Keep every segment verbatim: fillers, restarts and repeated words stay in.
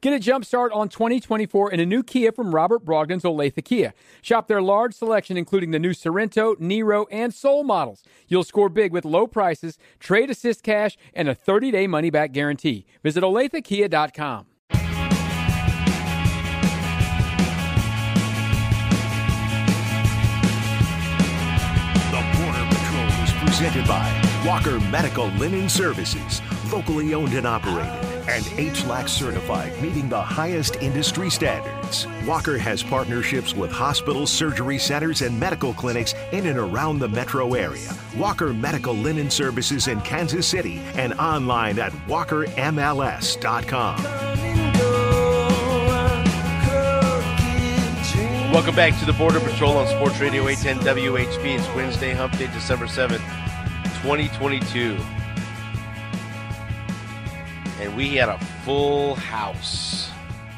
Get a jump start on twenty twenty-four in a new Kia from Robert Brogdon's Olathe Kia. Shop their large selection, including the new Sorrento, Nero, and Soul models. You'll score big with low prices, trade assist cash, and a thirty-day money-back guarantee. Visit olathe kia dot com. Presented by Walker Medical Linen Services, locally owned and operated, and H L A C certified, meeting the highest industry standards. Walker has partnerships with hospitals, surgery centers, and medical clinics in and around the metro area. Walker Medical Linen Services in Kansas City and online at walker m l s dot com. Welcome back to the Border Patrol on Sports Radio eight ten W H B. It's Wednesday, Hump Day, December seventh, twenty twenty-two. And we had a full house.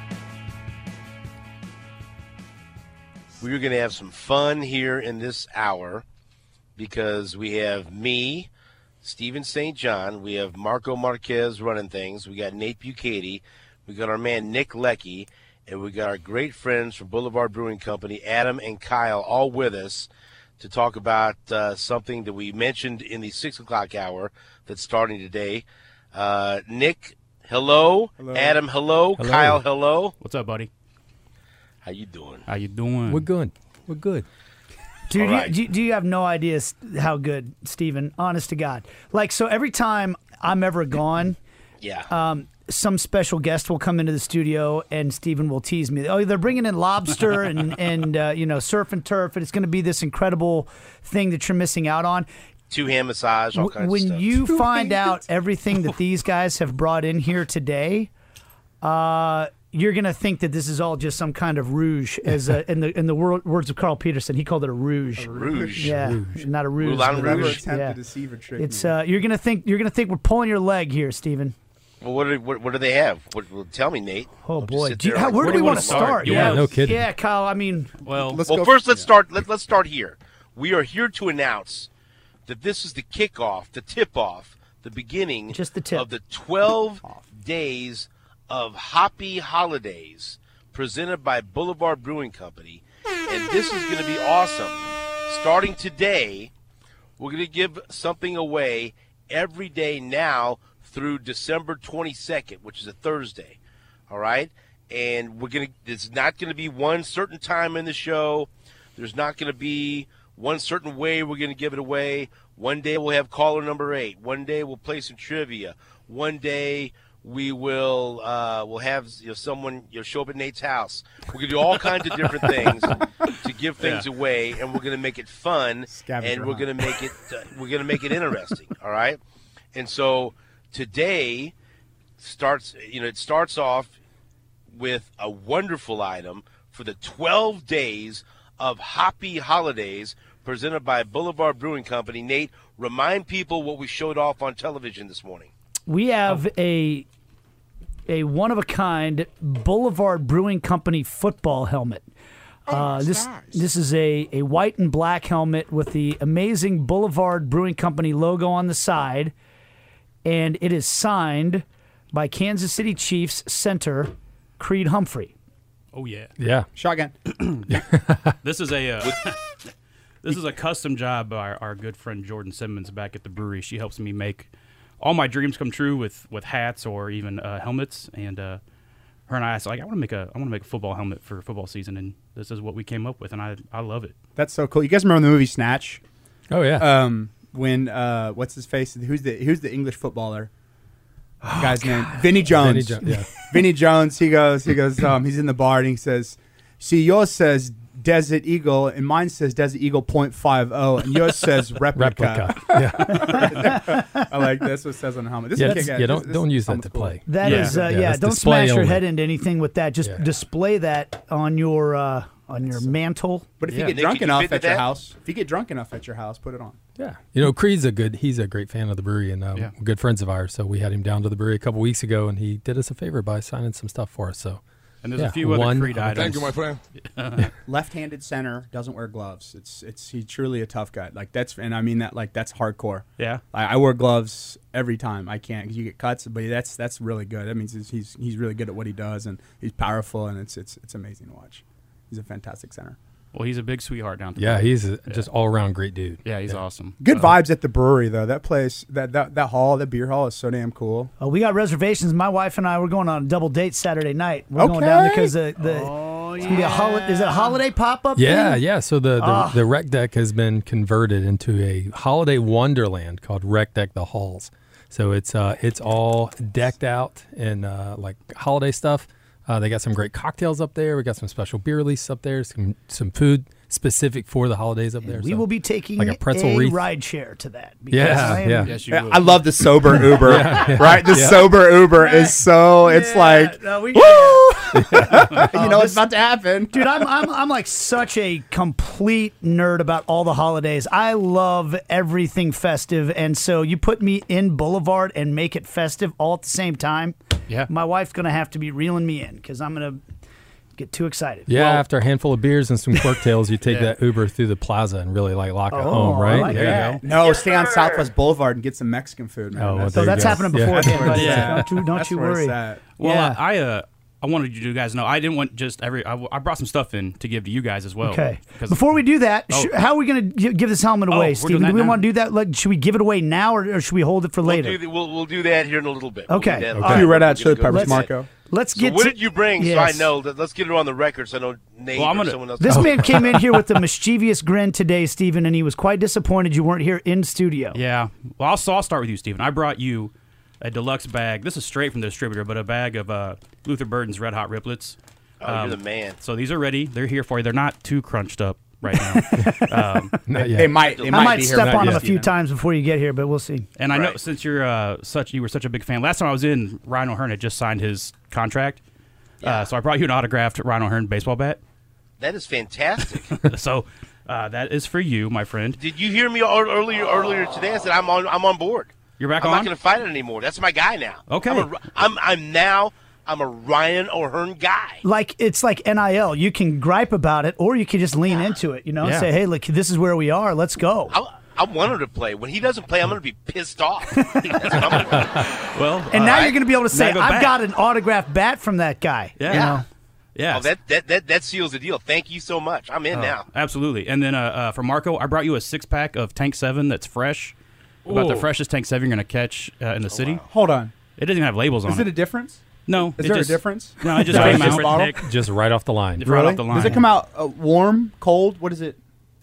We are going to have some fun here in this hour because we have me, Stephen Saint John. We have Marco Marquez running things. We got Nate Bucati. We got our man Nick Leckie. And we got our great friends from Boulevard Brewing Company, Adam and Kyle, all with us to talk about uh, something that we mentioned in the six o'clock hour that's starting today. Uh, Nick, hello. hello. Adam, hello. hello. Kyle, hello. What's up, buddy? How you doing? How you doing? We're good. We're good. Dude, right. you, do you have no idea how good, Steven, honest to God. Like, so every time I'm ever gone, yeah. um, some special guest will come into the studio and Steven will tease me. Oh, they're bringing in lobster and, and uh, you know, surf and turf, and it's going to be this incredible thing that you're missing out on. Two-hand massage, all kinds when of stuff. When you find out everything that these guys have brought in here today, uh, you're going to think that this is all just some kind of rouge. As a, in the in the wor- words of Carl Peterson, he called it a rouge. A rouge. Yeah, rouge. not a rouge. Moulin but a Rouge. Attempt Yeah. to deceive or trick It's me. uh, you're going to think you're going to think we're pulling your leg here, Steven. Well, what do, what, what do they have? What, well, tell me, Nate. Oh, Don't just boy. sit Do you, there how, like- where do we want to start? start? Yeah, no kidding. Yeah, Kyle, I mean, Well, Let's Well, go first for- let's start. Let, let's start here. We are here to announce that this is the kickoff, the tip-off, the beginning Just the tip. of the twelve days of Hoppy Holidays presented by Boulevard Brewing Company, and this is going to be awesome. Starting today, we're going to give something away every day now through December twenty-second, which is a Thursday. All right? And we're going to it's not going to be one certain time in the show. There's not going to be one certain way we're going to give it away. One day we'll have caller number eight. One day we'll play some trivia. One day we will uh, we'll have you know, someone you know, show up at Nate's house. We're going to do all kinds of different things to give things Yeah. away, and we're going to make it fun, Scavenger and we're hunt. going to make it uh, we're going to make it interesting. All right, and so today starts you know it starts off with a wonderful item for the twelve days of Hoppy Holidays presented by Boulevard Brewing Company. Nate, remind people what we showed off on television this morning. we have a a one of a kind Boulevard Brewing Company football helmet. Uh, this nice. this is a, a white and black helmet with the amazing Boulevard Brewing Company logo on the side, and it is signed by Kansas City Chiefs center Creed Humphrey. oh yeah. Yeah. Shotgun. This is a uh, this is a custom job by our, our good friend Jordan Simmons back at the brewery. She helps me make all my dreams come true with, with hats or even uh, helmets. And uh, her and I asked, like, I want to make a I want to make a football helmet for football season, and this is what we came up with, and I I love it. That's so cool. You guys remember the movie Snatch? Oh, yeah. Um, when uh, what's his face? Who's the who's the English footballer? The guy's name Vinny Jones. Vinny Jo- yeah. Vinny Jones. He goes. He goes. Um, he's in the bar and he says, "See, yours says Desert Eagle, and mine says Desert Eagle point five oh, and yours says replica." Replica. Yeah. I like that's what it says on the helmet. This Yeah, is it's- kick-ass. yeah, This- don't this don't use that helmet's to cool. play. That Yeah. is, uh, Yeah, yeah. it's Don't display smash your only. head into anything with that. Just Yeah. display that on your uh, on your mantle. But if Yeah. you get Nick, drunk can you enough fit at to your that? house, if you get drunk enough at your house, put it on. Yeah. You know, Creed's a good, he's a great fan of the brewery, and um, Yeah. good friends of ours. So we had him down to the brewery a couple weeks ago, and he did us a favor by signing some stuff for us. So And there's Yeah, a few other one- Creed items. Thank you, my friend. Left-handed center, doesn't wear gloves. It's it's he's truly a tough guy. Like that's and I mean that like that's hardcore. Yeah. I, I wear gloves every time. I can't because you get cuts, but that's that's really good. That means he's, he's he's really good at what he does, and he's powerful, and it's it's it's amazing to watch. He's a fantastic center. Well, he's a big sweetheart down there. Yeah, he's a, just all around great dude. Yeah, he's awesome. Good Uh, vibes at the brewery though. That place, that that that hall, that beer hall is so damn cool. Oh, we got reservations. My wife and I we're going on a double date Saturday night. We're going down there Okay. because the, the Oh, it's gonna be a holiday. Is it a holiday pop up? Yeah, yeah. So the, the, Ah. the rec deck has been converted into a holiday wonderland called Rec Deck the Halls. So it's uh, it's all decked out in uh, like holiday stuff. Uh, they got some great cocktails up there. We got some special beer releases up there. Some some food specific for the holidays up there. We so will be taking like a pretzel wreath. ride share to that. because Yeah, I am- yeah. Yes, you Yeah, will. I love the sober Uber. Right, the Yeah. sober Uber is so. It's Yeah, like, no, we- woo! you know, it's about to happen. Dude, I'm, I'm I'm like such a complete nerd about all the holidays. I love everything festive, and so you put me in Boulevard and make it festive all at the same time. Yeah. My wife's gonna have to be reeling me in because I'm gonna get too excited. Yeah, Well- after a handful of beers and some cocktails, you take Yeah. that Uber through the plaza and really like lock it Oh, home, I right? like there that. you go. No, stay on Southwest Boulevard and get some Mexican food, man. Oh, well, That's- So there you that's go. happening Yeah. before. That's where but it's yeah. at. Don't you, don't That's you where it's worry. at. Well, Yeah. I uh, I wanted you guys to know I didn't want just every. I, I brought some stuff in to give to you guys as well. Okay. 'Cause- Before we do that, Oh. sh- how are we going to give this helmet Oh, away, we're Steven? doing Do that we now? want to do that? Like, should we give it away now, or, or should we hold it for We'll later? do, the, we'll, we'll do that here in a little bit. We'll Okay. do that. Okay. All A few right, Red we're Hot Chili gonna go Peppers, with Marco. Let's So get what to, did you bring? Yes. So I know. That, let's get it on the record so I know Nate Well, I'm or gonna- someone else. This man came in here with a mischievous grin today, Steven, and he was quite disappointed you weren't here in studio. Yeah. Well, I'll, so I'll start with you, Steven. I brought you a deluxe bag. This is straight from the distributor, but a bag of uh, Luther Burden's Red Hot Riplets. Oh, Um, you're the man. So these are ready. They're here for you. They're not too crunched up right now. um, Not yet. They might. They I might, might be here step when on I him a get few you. times before you get here, but we'll see. and I know Right. since you're uh, such you were such a big fan. Last time I was in, Ryan O'Hearn had just signed his contract. Uh, so I brought you an autographed Ryan O'Hearn baseball bat. That is fantastic. so uh, that is for you, my friend. Did you hear me ear- earlier earlier today? I said I'm on. I'm on board. You're back I'm on? not going to fight it anymore. That's my guy now. Okay. I'm, a, I'm I'm now. I'm a Ryan O'Hearn guy. Like it's like N I L. You can gripe about it, or you can just lean into it. You know, Yeah. say, "Hey, look, this is where we are. Let's go." I, I want him to play. When he doesn't play, I'm going to be pissed off. That's what I'm going to do. Well, And uh, now you're going to be able to say, Now go "I've back. got an autographed bat from that guy." Yeah. You know? yeah. Oh, that, that that that seals the deal. Thank you so much. I'm in now. Absolutely. And then uh, uh, for Marco, I brought you a six pack of Tank Seven that's fresh. About the Ooh. freshest Tank Seven you're going to catch uh, in the city. Hold on. It doesn't even have labels on Is it a difference? No. Is it there just- a difference? No, it just No, came it's out. just- bottle? Just right off the line. Right off the line. Does it come out uh, warm, cold? What is it?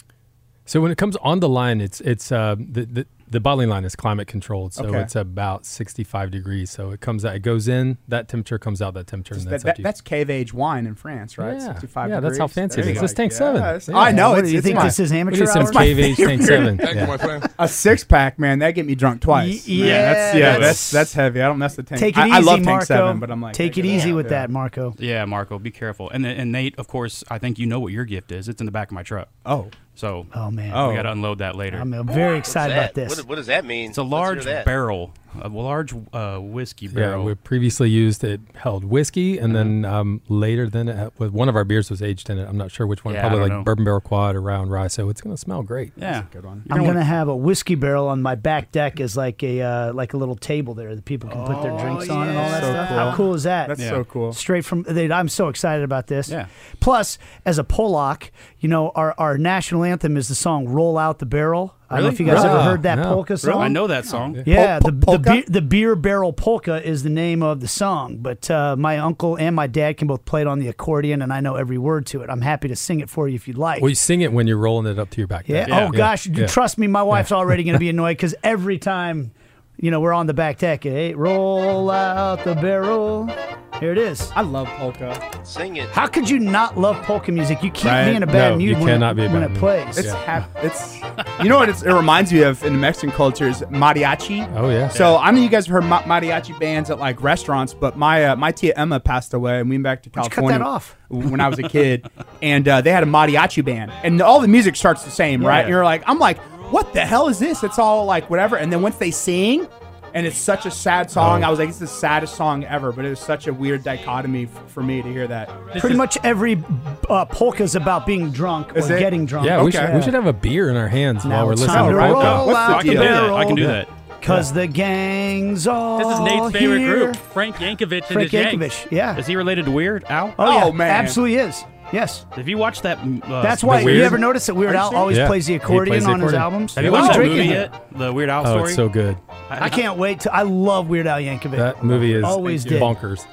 So when it comes on the line, it's it's uh, the, the the bottling line is climate controlled, so Okay. it's about sixty-five degrees. So it comes out, it goes in, that temperature comes out, that temperature, and That, that's that, up to you. that's cave age wine in France, right? Yeah. sixty-five Yeah, that's degrees. how fancy There it you is. go. This Tank seven. Yes. Yeah. I know. What It's, do you it's think my- this is We amateur need some hour? cave age Tank seven. Thank you, Yeah. my friend. a six pack, man. That get me drunk twice. Y- yeah, that's, yeah, yes. that's that's heavy. I don't mess with tank. Take it I, easy, I love Marco. Tank Seven, but I'm like, take I it get easy yeah. with Yeah. that, Marco. Yeah, Marco, be careful. And then, and Nate, of course, I think you know what your gift is. It's in the back of my truck. Oh, So Oh man, Oh. we got to unload that later. I'm uh, very What's excited that? about this. What, what does that mean? it's a Let's hear large that. barrel, a large uh, whiskey Yeah, barrel. we previously used it held whiskey, and Mm-hmm. then um, later, then it had, with one of our beers was aged in it. I'm not sure which one, Yeah, I probably don't like know. bourbon barrel quad or round rye. So it's gonna smell great. yeah, good one. You're I'm gonna gonna have a whiskey barrel on my back deck as like a uh, like a little table there that people can put their drinks on and all that So stuff. cool. How cool is that? That's Yeah. so cool. Straight from, they, I'm so excited about this. Yeah. Plus, as a Polak, you know, our, our national anthem is the song "Roll Out the Barrel." I don't know if you guys Really? ever Ah, heard that no. polka song. I know that song. Yeah, Pol- the, the, polka? beer, the beer barrel polka is the name of the song. But uh, my uncle and my dad can both play it on the accordion, and I know every word to it. I'm happy to sing it for you if you'd like. Well, you sing it when you're rolling it up to your back. Yeah. deck. Oh gosh, Yeah. trust me, my wife's already going to be annoyed because every time, you know, we're on the back deck, hey, roll out the barrel. Here it is. I love polka. Sing it. How could you not love polka music? You can't Right. be in a bad No, mood you when, cannot it, be in a when bad it mood. plays. It's hap- it's you know what it's, it reminds me of in the Mexican culture is mariachi. Oh yeah. So I know you guys have heard ma- mariachi bands at like restaurants, but my uh, my tia Emma passed away, and we went back to Why'd you cut California that off? when I was a kid, and uh, they had a mariachi band, and all the music starts the same, right? Yeah. And you're like, I'm like, what the hell is this? It's all like whatever, and then once they sing, and it's such a sad song. I was like, it's the saddest song ever, but it was such a weird dichotomy f- for me to hear that. Pretty much every uh, polka's about being drunk Is or it? getting drunk. Yeah, we Okay. should we should have a beer in our hands Now while we're it's listening time to to polka. roll What's the out I can deal? do that. barrel. I can do that. Cause the gang's all This is Nate's favorite here. group, Frank Yankovic and Frank his Yanks. Yankovic, yeah. Is he related to Weird Al? Oh, yeah, Oh, man. absolutely is. Yes. If you watch that, uh, That's the why Weird, you ever notice that Weird Are you Al serious? always Yeah. plays the He accordion plays the on his accordion. albums. Have you What watched are that you movie drinking? yet? The Weird Al Oh, story. it's so good. I can't wait to. I love Weird Al Yankovic. That movie is Always did. bonkers.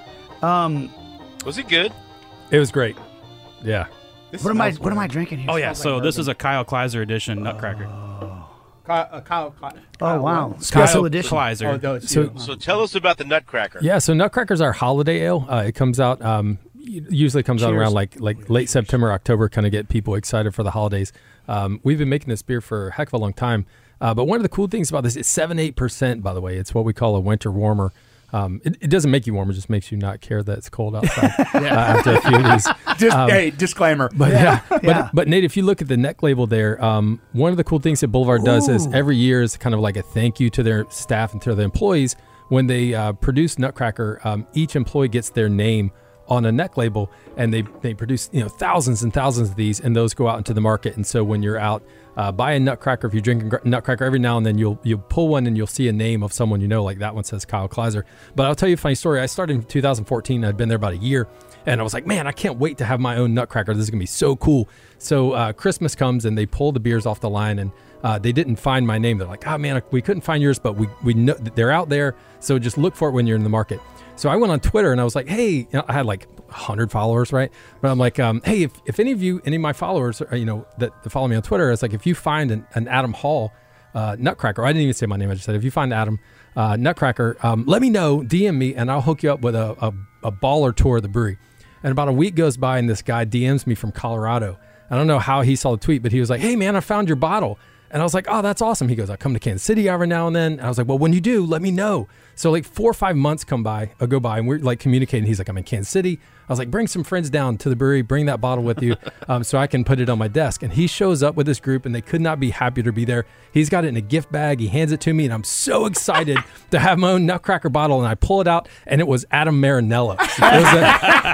Was it good? It was great. Yeah. This What am I? smells What am I weird. drinking here? Oh yeah, Smells so like this bourbon. is a Kyle Kleiser edition Nutcracker. Kyle, uh, Kyle, Kyle, Oh wow, what? special Kyle edition. Kleiser. Oh, those So- two. So tell us about the Nutcracker. Yeah, so Nutcracker's our holiday ale. Uh, it comes out um, usually comes out Cheers. around like like late September, October, kind of get people excited for the holidays. Um, we've been making this beer for a heck of a long time. Uh, but one of the cool things about this, it's seven eight percent. By the way, it's what we call a winter warmer. Um, it, it doesn't make you warm; it just makes you not care that it's cold outside uh, after a few of these. Dis- Um, hey, disclaimer. But yeah, but, Yeah. but Nate, if you look at the neck label there, um, one of the cool things that Boulevard does is every year is kind of like a thank you to their staff and to their employees. When they uh, produce Nutcracker, um, each employee gets their name on a neck label, and they they produce you know thousands and thousands of these, and those go out into the market. And so when you're out uh, buying Nutcracker, if you're drinking gr- Nutcracker, every now and then you'll you'll pull one and you'll see a name of someone you know, like that one says Kyle Kleiser. But I'll tell you a funny story. I started in two thousand fourteen. I'd been there about a year. And I was like, man, I can't wait to have my own Nutcracker. This is going to be so cool. So uh, Christmas comes and they pull the beers off the line, and uh, they didn't find my name. They're like, oh, man, we couldn't find yours, but we, we know that they're out there. So just look for it when you're in the market. So I went on Twitter and I was like, hey, you know, I had like one hundred followers, right? But I'm like, um, hey, if, if any of you, any of my followers, are, you know, that, that follow me on Twitter, it's like if you find an, an Adam Hall uh, Nutcracker, I didn't even say my name. I just said, if you find Adam uh, Nutcracker, um, let me know, D M me, and I'll hook you up with a, a, a baller tour of the brewery. And about a week goes by, and this guy D Ms me from Colorado. I don't know how he saw the tweet, but he was like, hey, man, I found your bottle. And I was like, oh, that's awesome. He goes, I come to Kansas City every now and then. And I was like, well, when you do, let me know. So like four or five months come by, uh, go by, and we're like communicating. He's like, I'm in Kansas City. I was like, bring some friends down to the brewery, bring that bottle with you um, so I can put it on my desk. And he shows up with this group, and they could not be happier to be there. He's got it in a gift bag. He hands it to me, and I'm so excited to have my own Nutcracker bottle. And I pull it out, and it was Adam Marinello. It was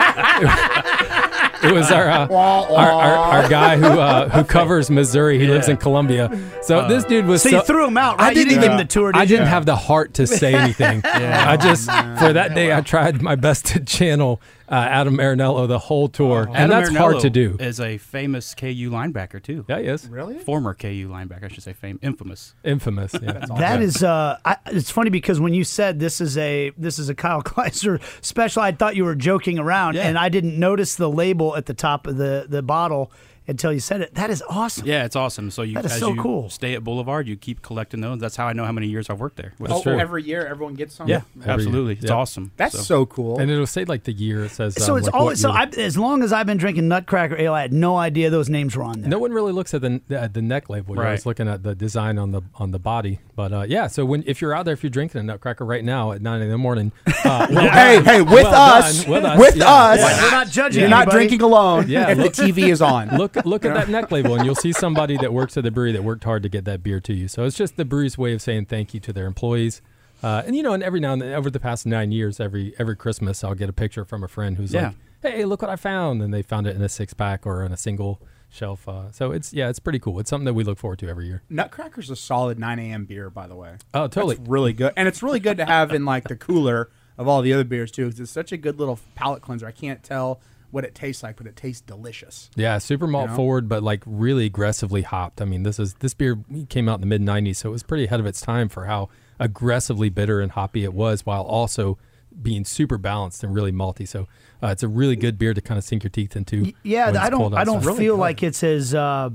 a, It was our, uh, our, our our guy who uh, who covers Missouri. He lives in Columbia. So this dude was So you threw him out, right? I You didn't didn't even give him the tour, did I you? didn't have the heart to say anything. I just for that day I tried my best to channel uh, Adam Marinello the whole tour, and Adam that's hard to Marinello do. Is a famous K U linebacker too. Yeah, he is Really? Former K U linebacker, I should say, fame infamous. infamous. Yeah. That is, uh, I, it's funny because when you said this is a this is a Kyle Kleiser special, I thought you were joking around, Yeah. and I didn't notice the label at the top of the, the bottle until you said it. That is awesome. Yeah, it's awesome. So you, That is as so you cool. stay at Boulevard, you keep collecting those. That's how I know how many years I've worked there. Oh, true. every year everyone gets some. Yeah, Every absolutely. year. It's Yeah. awesome. That's so, cool. And it'll say like the year. It says So um, it's like always so. what I, year. as long as I've been drinking Nutcracker ale, I had no idea those names were on there. No one really looks at the at the neck label. You're Right. always looking at the design on the on the body. But uh, yeah, so when if you're out there, if you're drinking a Nutcracker right now at nine in the morning, uh, well hey, done. hey, with Well us, done. with us, with yeah. us, Yeah. We're not judging. you're not anybody. drinking alone. Yeah, if look- the T V is on. Look look at that neck label, and you'll see somebody that works at the brewery that worked hard to get that beer to you. So it's just the brewery's way of saying thank you to their employees. Uh, and you know, and every now and then, over the past nine years, every every Christmas, I'll get a picture from a friend who's Yeah. like, "Hey, look what I found!" And they found it in a six pack or in a single shelf. Uh, so it's yeah, it's pretty cool. It's something that we look forward to every year. Nutcracker's a solid nine a.m. beer, by the way. Oh, totally. That's really good, and it's really good to have in like the cooler of all the other beers too. 'Cause it's such a good little palate cleanser. I can't tell what it tastes like, but it tastes delicious. Yeah, super malt You know? forward, but like really aggressively hopped. I mean, this is this beer came out in the mid nineties, so it was pretty ahead of its time for how aggressively bitter and hoppy it was, while also being super balanced and really malty. So uh, it's a really good beer to kind of sink your teeth into. Yeah, when it's I don't. cold I don't outside. feel like it's as. Uh,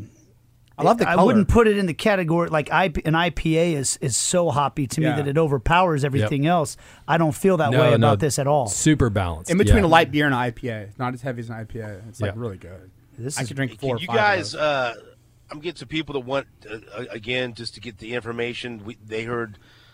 I love the I color. wouldn't put it in the category like I P, an I P A is is so hoppy to me Yeah. that it overpowers everything else. I don't feel that No, way no, about this at all. Super balanced. in between yeah. a light beer and an I P A. It's not as heavy as an I P A. It's like Yeah. really good. This I is- could drink four. Can or you five guys, of those. uh, I'm getting some people that want, uh, again, just to get the information. We, they heard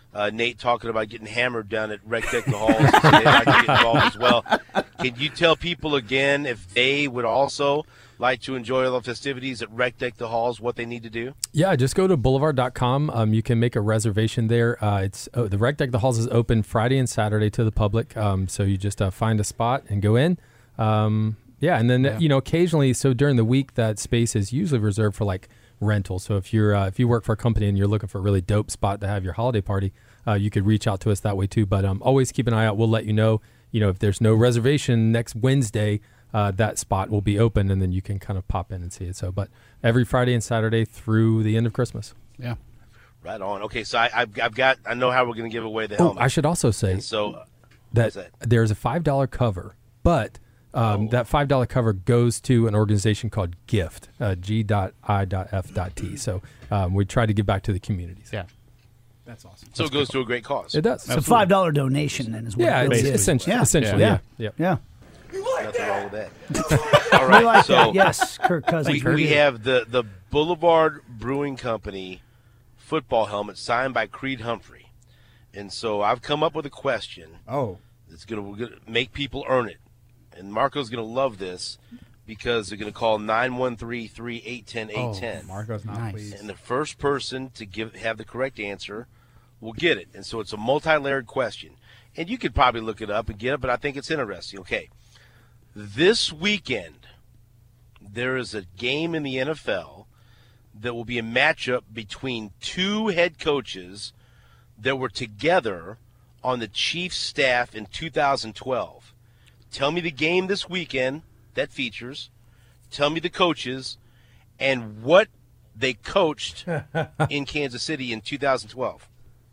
uh, Nate talking about getting hammered down at Rec Deck the Halls. So they'd like to get involved as well. Can you tell people again if they would also like to enjoy all the festivities at Rec Deck the Halls, what they need to do? Yeah, just go to boulevard dot com. Um, you can make a reservation there. Uh, it's oh, the Rec Deck the Halls is open Friday and Saturday to the public. Um, so you just uh, find a spot and go in. Um, yeah, and then Yeah. you know occasionally, so during the week that space is usually reserved for like rental. So if you're uh, if you work for a company and you're looking for a really dope spot to have your holiday party, uh, you could reach out to us that way too. But um, always keep an eye out. We'll let you know. You know if there's no reservation next Wednesday. Uh, that spot will be open, and then you can kind of pop in and see it. So, but every Friday and Saturday through the end of Christmas. Yeah. Right on. Okay, so I, I've, I've got, I know how we're going to give away the Oh, helmet. I should also say And so uh, that, that? there's a five dollar cover, but um, Oh. that five dollar cover goes to an organization called GIFT, uh, G I F T. So um, we try to give back to the communities. Yeah. That's awesome. so it goes to a great cause. It does. It's a five dollar donation, then, is what Yeah, it it's really is. essentially, Yeah. essentially, yeah. Yeah. yeah. Yeah. Nothing wrong with that. All We right, like so that. Yes, Kirk Cousins. we, we have the, the Boulevard Brewing Company football helmet signed by Creed Humphrey. And so I've come up with a question Oh, that's going to make people earn it. And Marco's going to love this because they're going to call nine one three, three eight one zero, eight one zero. Marco's not Nice. pleased. And the first person to give have the correct answer will get it. And so it's a multi-layered question. And you could probably look it up and get it, but I think it's interesting. Okay. This weekend, there is a game in the N F L that will be a matchup between two head coaches that were together on the Chiefs staff in two thousand twelve. Tell me the game this weekend that features. Tell me the coaches and what they coached in Kansas City in two thousand twelve.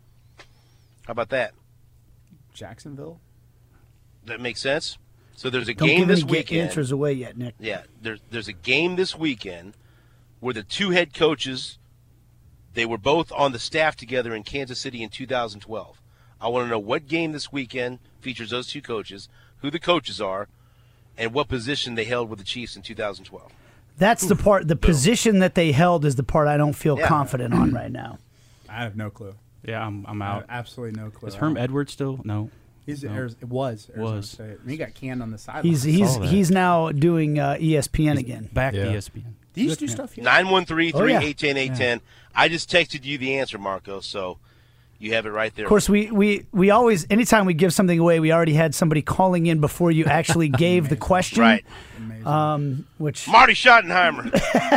How about that? Jacksonville? That makes sense? So there's a Don't game give this any weekend. answers away yet, Nick. Yeah, there's there's a game this weekend where the two head coaches, they were both on the staff together in Kansas City in two thousand twelve. I want to know what game this weekend features those two coaches, who the coaches are, and what position they held with the Chiefs in two thousand twelve. That's the part, the position that they held is the part I don't feel Yeah. confident on right now. I have no clue. Yeah, I'm, I'm I have out. absolutely no clue. Is Herm Edwards still? No. He's No. Ari- it was Arizona Was. State. And he got canned on the sideline. He's he's saw that. he's now doing uh, E S P N again. Back Yeah. to E S P N. Did he used to do stuff? Here? nine one three, three eight one zero, Oh, yeah. eight one zero. I just texted you the answer, Marco, so you have it right there. Of course, we, we, we always, anytime we give something away, we already had somebody calling in before you actually gave the question. Right. Amazing. Um, which, Marty Schottenheimer.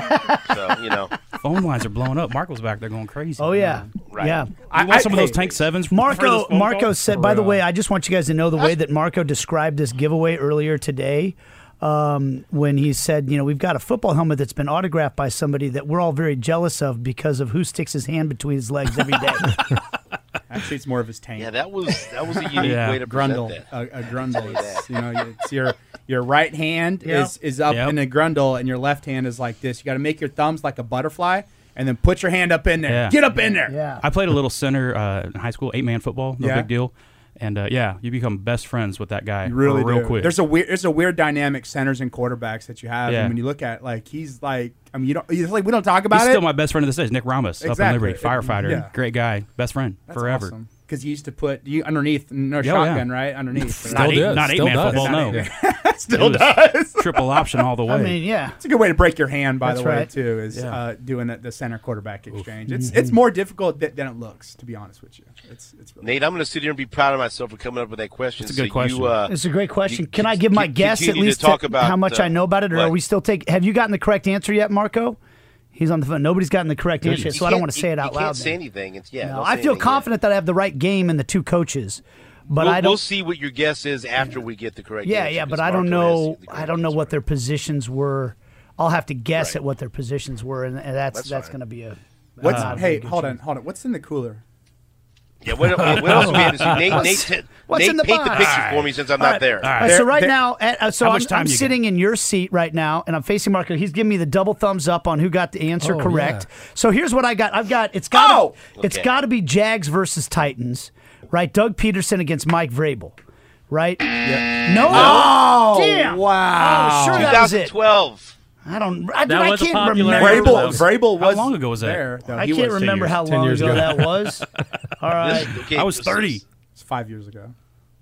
So, you know. Phone lines are blowing up. Marco's back there going crazy. oh, yeah. Right. Yeah. You want some of those tank sevens? for this Marco phone Marco call? said, by the way, I just want you guys to know the way that Marco described this giveaway earlier today. Um, when he said, you know, we've got a football helmet that's been autographed by somebody that we're all very jealous of because of who sticks his hand between his legs every day. Actually, it's more of his tank. Yeah, that was that was a unique Yeah. way to present Grundle, that. a, a grundle. It's, you know, it's your your right hand Yep. is is up Yep. in a grundle, and your left hand is like this. You got to make your thumbs like a butterfly, and then put your hand up in there. Yeah. Get up in there. Yeah. I played a little center uh, in high school, eight man football, no Yeah. big deal. And uh, yeah, you become best friends with that guy You really real do. quick. There's a weird, there's a weird dynamic centers and quarterbacks that you have, Yeah. and when you look at like he's like, I mean, you don't, it's like we don't talk about He's it. still my best friend to this day. Nick Ramos up in Exactly. Liberty, firefighter, Yeah. great guy, best friend forever. Because you used to put you underneath, no Yeah, shotgun, yeah. right underneath. Still Not eight, does, not eight still man does. football, no. Not Still It was does. Triple option all the way. I mean, yeah. It's a good way to break your hand, by That's the way, right. too, is Yeah. uh, doing the, the center quarterback exchange. It's it's more difficult th- than it looks, to be honest with you. It's it's really Nate, I'm going to sit here and be proud of myself for coming up with that question. It's a good so question. You, uh, It's a great question. you Can I con- give my con- guess at continue to least talk to- about, how much uh, I know about it, or what? are we still take? Have you gotten the correct answer yet, Marco? He's on the phone. Nobody's gotten the correct answer, yet, You so I don't can't- want to say you- it out you loud. can't say then. anything. It's, yeah, No, don't I say feel anything yet. confident that I have the right game and the two coaches, but We'll, I don't. we'll see what your guess is after we get the correct yeah, answer. yeah, but 'cause I don't Marco has know. the correct I don't know answer. what their positions were. I'll have to guess Right. at what their positions were, and, and that's That's that's, fine. going to be a. What's not a hey, good hold chance. on, hold on. What's in the cooler? Yeah, what, what else do we have to see? Nate, Nate, t- what's Nate in the paint the box? picture for me since I'm All not right. there. All right, There- so right there- now, at, uh, so How I'm, much time I'm you sitting in your seat right now, and I'm facing Marco. He's giving me the double thumbs up on who got the answer Oh, correct. yeah. So here's what I got. I've got it's got Oh! it's Okay. got to be Jags versus Titans, right? Doug Peterson against Mike Vrabel, right? Yeah. No. Oh, Damn. wow. Oh, sure that was it. twenty twelve. I don't. I, That I was a can't popular- remember. Vrabel, Vrabel How was long ago was that? there. though. I He can't was- remember years. how ten long years ago ago. that was. All right. This- okay, I was this- thirty. It's five years ago.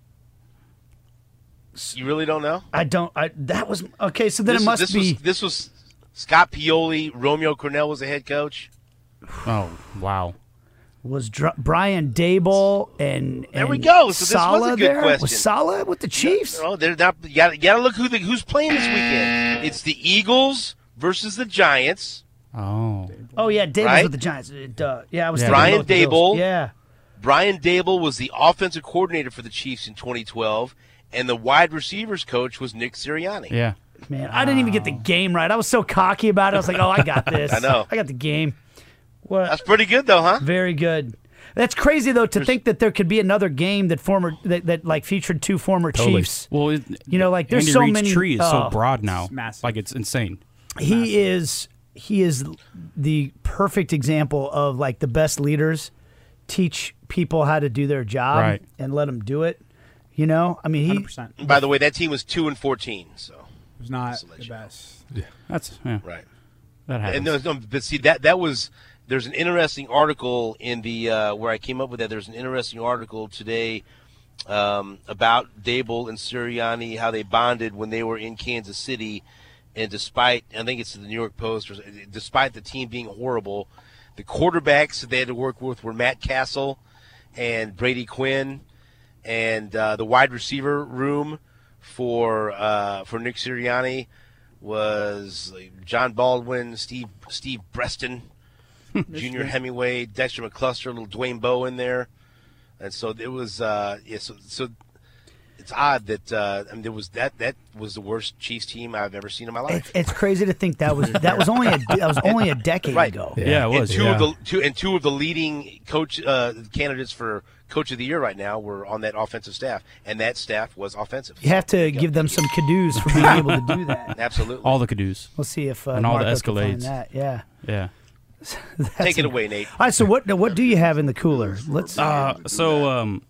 You really don't know? I don't. I that was okay. So then this, it must this be. Was, this was Scott Pioli. Romeo Cornell was the head coach. Oh, wow. Was Dr- Brian Dable and, There we and go. So this was a Saleh good there? question. Was Saleh with the Chiefs? No, they're not. You got, you got to look who the, who's playing this weekend. It's the Eagles versus the Giants. Oh. Oh yeah, Dable was Right? with the Giants. Uh, duh. Yeah, I was Yeah. thinking Brian about the Bills. Dable. Yeah. Brian Dable was the offensive coordinator for the Chiefs in twenty twelve, and the wide receivers coach was Nick Sirianni. Yeah. Man, I didn't even get the game right. I was so cocky about it. I was like, "Oh, I got this. I know. I got the game." What? That's pretty good, though, huh? Very good. That's crazy though to think that there could be another game that former that, that like featured two former Totally. Chiefs. Well, it, You know, like, there's Andy so Reid's many- tree is oh, so broad now. it's massive. Like, it's insane. He is he is the perfect example of like the best leaders teach people how to do their job Right. and let them do it. You know, I mean, one hundred he percent. By the way, that team was two and fourteen. So It was not Just to let the you know. best. That's, yeah, right. that happens. And no, no, but see that that was there's an interesting article in the uh, where I came up with that. There's an interesting article today um, about Dable and Sirianni, how they bonded when they were in Kansas City, and despite I think it's the New York Post, or, despite the team being horrible, the quarterbacks that they had to work with were Matt Castle and Brady Quinn, and uh, the wide receiver room for uh, for Nick Sirianni was like John Baldwin, Steve Steve Breston, Junior Hemingway, Dexter McCluster, little Dwayne Bowe in there, and so it was. Uh, yeah, so, so it's odd that uh, I mean there was that that was the worst Chiefs team I've ever seen in my it's, life. it's crazy to think that was that was only a that was only a decade Right. ago. yeah, it And was. two yeah. of the two and two of the leading coach uh, candidates for coach of the year right now were on that offensive staff, and that staff was offensive. You have to give them some kudos for being able to do that. Absolutely. All the Cadoos. We'll see if uh, And all the Marco can find Escalades. that. Yeah. Yeah. Take it away, Nate. All right. So what what do you have in the cooler? Let's. Uh, so, um,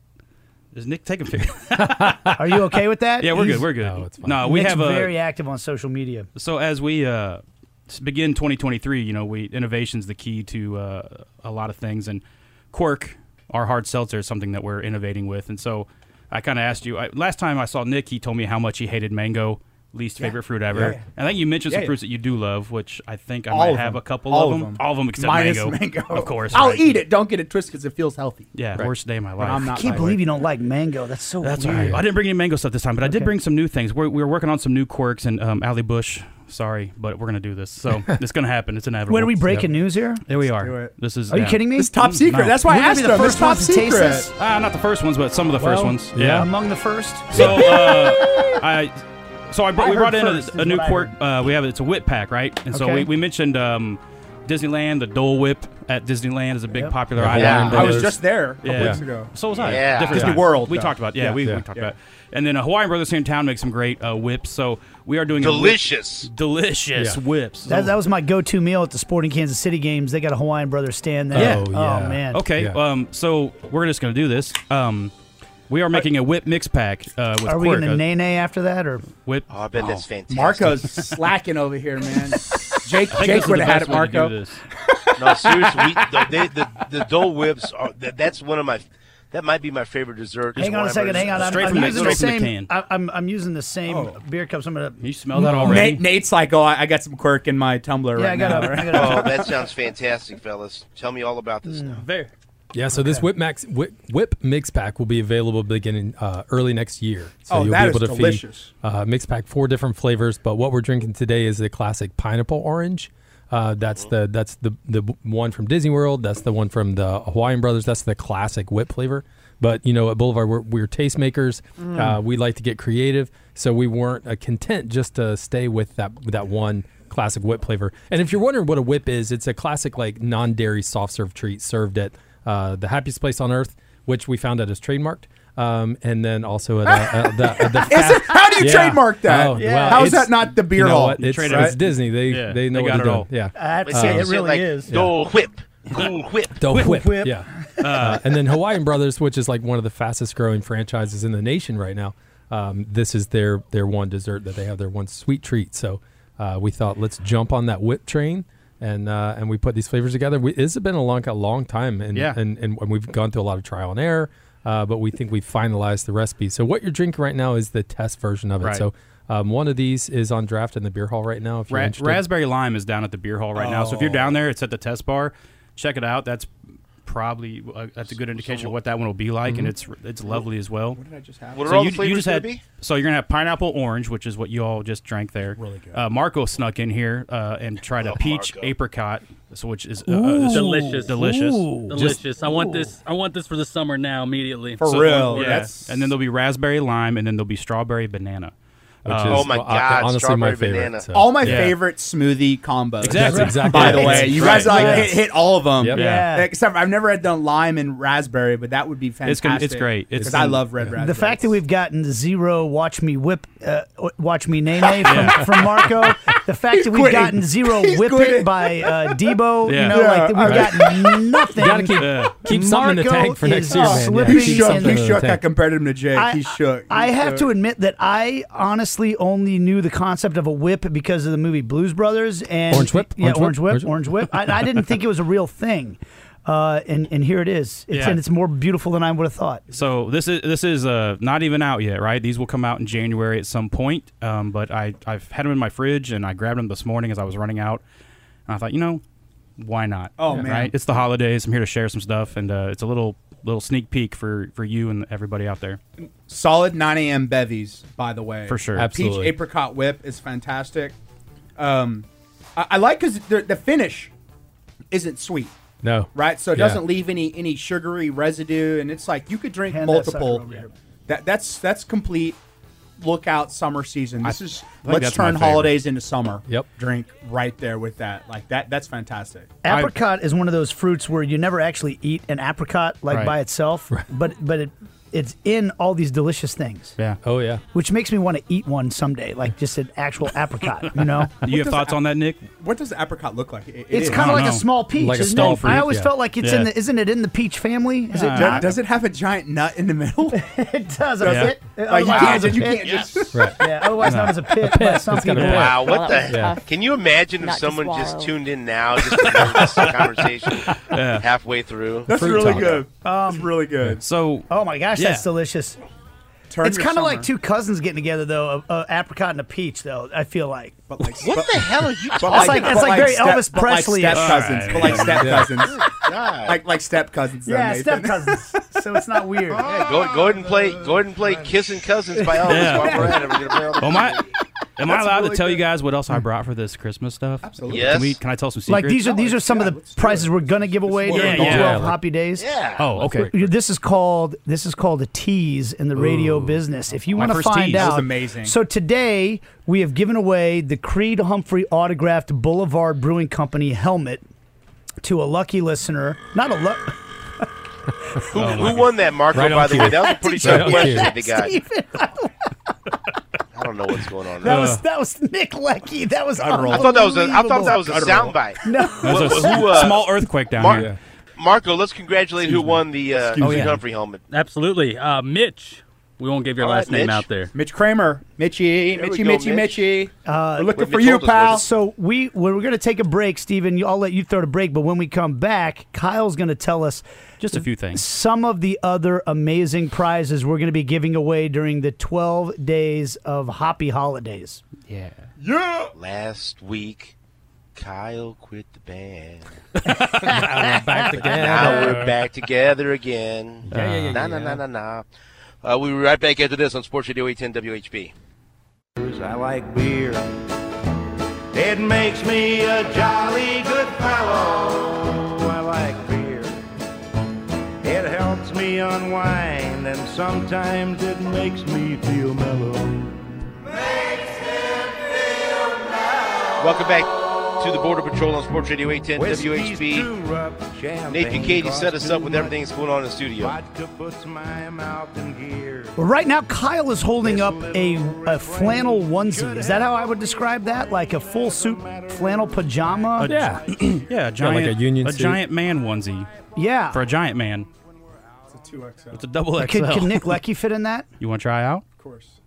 is Nick taking pictures? Are you okay with that? Yeah, we're He's- good. We're good. No, it's fine. No, we Nick's have a very active on social media. so as we uh, s- begin twenty twenty-three, you know, we innovation's the key to uh, a lot of things, and Quirk, our hard seltzer, is something that we're innovating with. And so, I kind of asked you I, last time I saw Nick. He told me how much he hated mango, least favorite fruit ever. Yeah. And I think you mentioned Yeah, some yeah. fruits that you do love, which I think I All might of have them. a couple All of of them. them. All of them except Minus mango. mango. Of course, I'll right. eat it. Don't get it twisted because it feels healthy. Yeah, Right. worst day of my But life. I'm I not can't that believe way. you don't like mango. That's so That's all weird. right. I didn't bring any mango stuff this time, but I did Okay. bring some new things. We're, we were working on some new quirks, and um, Allie Bush, sorry, but we're going to do this. So it's going to happen. It's inevitable. When are we breaking news here? There we are. do it. This is. Are you yeah. kidding me? It's top Mm, secret. no. That's why We're I gonna asked be the him. It's first top ones to taste secret. this? Ah, not the first ones, but some of the first Well, ones. Yeah. Among the first. So, uh, I, so I brought, I we brought heard in first a, a is new what I quirk. heard. Uh, we have it's a whip pack, right? And so Okay. we, we mentioned um, Disneyland, the Dole Whip at Disneyland is a big Yep. popular Yeah, item. Yeah, Hawaiian I was Brothers. just there a couple Yeah. weeks ago. So was I. Yeah. Different Disney time. World, We though. talked about. Yeah, Yeah. we, Yeah. we talked Yeah. about. And then uh, Hawaiian Brothers here in town makes some great uh, whips. So we are doing a whip- Delicious. delicious Yeah. whips. That, that was my go-to meal at the Sporting Kansas City games. They got a Hawaiian Brothers stand there. Yeah. Oh, Oh, yeah. man. Okay, Yeah. um, so we're just going to do this. Um, we are making a whip mix pack uh, with Are we Quirk. going to a nay nay after that, or whip. Oh, I bet that's fantastic. Marco's slacking over here, man. Jake, I think Jake this is would the have had best it, way to do Marco. this. No, seriously, we, the, they, the the Dole Whips are that, that's one of my that might be my favorite dessert. hang on a second, hang on. I'm, Straight I'm from the- using the straight from the same. can. I, I'm I'm using the same Oh. beer cups. I'm gonna. You smell that already? Nate, Nate's like, oh, I I got some quirk in my tumbler Yeah, right I got now. a. I right? got Oh, a that sounds fantastic, fellas. Tell me all about this stuff. Very. Yeah, so this Whip Max Whip, Whip Mix Pack will be available beginning uh, early next year. So Oh, you'll that be is able to delicious. feed uh, Mix Pack four different flavors. But what we're drinking today is the classic pineapple orange. Uh, that's the that's the the one from Disney World. That's the one from the Hawaiian Brothers. That's the classic whip flavor. But you know, at Boulevard, we're, we're tastemakers. Uh, we like to get creative, so we weren't uh, content just to stay with that with that one classic whip flavor. And if you're wondering what a whip is, it's a classic like non-dairy soft serve treat served at uh, the happiest place on earth, which we found out is trademarked. Um, and then also at uh, uh, the, uh, the Is it? How do you Yeah. trademark that? Oh, well, How is it's- that not the beer you know hall? what? It's, Trade it's it. Disney. They Yeah, they know they what got they're it doing. all. Yeah. I, But see, see, it it's really like is. Dole Whip, Cool Whip. The Whip, whip. whip. Yeah. Uh, and then Hawaiian Brothers, which is like one of the fastest growing franchises in the nation right now. Um, this is their their one dessert that they have, their one sweet treat. So uh, we thought let's jump on that whip train. And uh, and we put these flavors together. We, it's been a long, a long time, and, Yeah. and, and we've gone through a lot of trial and error, uh, but we think we finalized the recipe. So what you're drinking right now is the test version of it. Right. So um, one of these is on draft in the beer hall right now. If you're Ra- interested. Raspberry Lime is down at the beer hall right now. So if you're down there, it's at the test bar. Check it out. That's probably uh, that's a good indication of what that one will be like, and it's it's lovely as well. What did I just have? What are So all you, the flavors you just going had to be? so you're gonna have pineapple orange, which is what you all just drank there. Really good. Uh, Marco snuck in here uh, and tried a Oh, peach Marco. apricot, so which is uh, uh, this- Delicious. delicious. Ooh. Delicious. I want this. I want this for the summer now. Immediately. For So, real. yeah. That's And then there'll be raspberry lime, and then there'll be strawberry banana. Which Uh, is, Oh my well, I- God, honestly my strawberry favorite. banana. so. all my Yeah. favorite smoothie combos. Exactly. That's exactly By it. the way, you guys Right. like Yeah. hit, hit all of them. Yep. Yeah. Except for I've never had done lime and raspberry, but that would be It's fantastic. gonna- it's great. It's- because I love red raspberry. The fact that we've gotten zero watch me whip, uh, watch me nay nay from, from Marco. The fact that we've quitting. gotten zero He's whip quitting. it by uh, Debo. Yeah. You know, Yeah, like we've I- gotten nothing. You gotta keep Yeah. keep something in the Marco tank for next is year, man. Yeah. slipping he shook. in He the shook. I tank. compared him to Jake. I, he shook. He I have shook. to admit that I honestly only knew the concept of a whip because of the movie Blues Brothers and Orange Whip? Yeah, Orange Whip? Orange Whip. Orange Orange Whip. I, I didn't think it was a real thing, uh, and and here it is. It's, Yeah. And it's more beautiful than I would have thought. So this is this is uh, not even out yet, right? These will come out in January at some point. Um, but I I've had them in my fridge, and I grabbed them this morning as I was running out, and I thought, you know, why not? Oh, man. Right? It's the holidays. I'm here to share some stuff, and uh, it's a little little sneak peek for for you and everybody out there. Solid nine a.m. bevies, by the way. For sure. Absolutely. Peach apricot whip is fantastic. Um, I, I like because the, the finish isn't sweet, No. right? So it Yeah. doesn't leave any any sugary residue, and it's like you could drink Hand that sucker multiple. over here. That that's that's complete. Look out, summer season. This is think let's that's my turn favorite. holidays into summer. Yep. Drink right there with that. Like that. That's fantastic. Apricot is one of those fruits where you never actually eat an apricot like Right. by itself, but but it it's in all these delicious things, Yeah. Oh yeah. which makes me want to eat one someday, like just an actual apricot. You know, Do you have does thoughts that- on that, Nick? What does the apricot look like? It- it it's is. kind of don't like a know. small peach, Like a isn't stone it? fruit, I always yeah. felt like it's in Yeah. the isn't it in the peach family? Is it Yeah. not? Does it have a giant nut in the middle? It does. A Yeah. pit. Like, you Otherwise known can't, as a just, you pit. can't just. Right. Yeah, otherwise known as a pit. by some It's got a people. pit. Wow, what Well, the? that was tough. Can you imagine if Not to someone just swallow. tuned in now, just to hear this conversation halfway through? That's Fruit really talk. good. That's really good. So Oh my gosh, Yeah. that's delicious. Turn It's your kind of like summer. two cousins getting together, though. A, a apricot and a peach, though. I feel like. But like, What but, the hell are you but talking like- about? it's but like very step- Elvis but like Presley-ish. step cousins. All But like right. step Yeah. cousins. God. Like like step cousins. though, Yeah, Nathan. step cousins. So it's not weird. Yeah, go, go ahead and play. Go ahead and play "Kissing Cousins" by Elvis. Yeah. While we're at it, we're gonna play all the am I am I That's allowed really to tell you good. guys what else I brought for this Christmas stuff? Absolutely. Yes. Can we? Can I tell some secrets? Like these are these are some Yeah, of the let's do prizes it. we're gonna give away during the yeah, twelve like- happy days. Yeah. Oh, okay. This is called this is called a tease in the radio business. If you My want to first find tease. out, That was amazing. So today we have given away the Creed Humphrey autographed Boulevard Brewing Company helmet to a lucky listener. Not a luck. Who, who won that, Marco? Right on by the cue. way, that was a pretty Right tough on question cue. that they got. Steven, I don't know what's going on. that There. was that was Nick Leckie. That was I thought that was a. I thought that was a unbelievable. soundbite. No. There's a Who, uh, small earthquake down Mar- here. Marco, let's congratulate who won the uh, me. Creed Oh, yeah. Humphrey helmet. Absolutely. Uh, Mitch. We won't give your All right, last name Mitch. out there. Mitch Kramer, Mitchy, There we Mitchy, go, Mitchy, Mitch. Mitchy. Uh, We're looking What for Mitch you, told us pal. was- So we we're going to take a break, Stephen. I'll let you throw the break, but when we come back, Kyle's going to tell us Just a few things. some of the other amazing prizes we're going to be giving away during the twelve days of Hoppy Holidays. Yeah. Yeah. Last week, Kyle quit the band. Back together. Now we're back together again. Yeah, yeah, yeah, Nah, yeah, nah, yeah. nah, nah, nah. Uh, we'll be right back after this on Sports Radio eight ten W H B. I like beer. It makes me a jolly good fellow. I like beer. It helps me unwind, and sometimes it makes me feel mellow. Welcome back to the Border Patrol on Sports Radio eight ten W H Whiskey's B. too rough, champagne Nate Bukaty set us costs up too with much. everything that's going on in the studio. Vodka puts my mouth in gear. Well, right now, Kyle is holding up a, a flannel onesie. Is that how I would describe that? Like a full suit flannel pajama? Yeah. Yeah, a giant, like a union a suit. giant man onesie Yeah. for a giant man. It's a two X L. It's a double X Can, L. can Nick Leckie fit in that? You want to try out? Of course.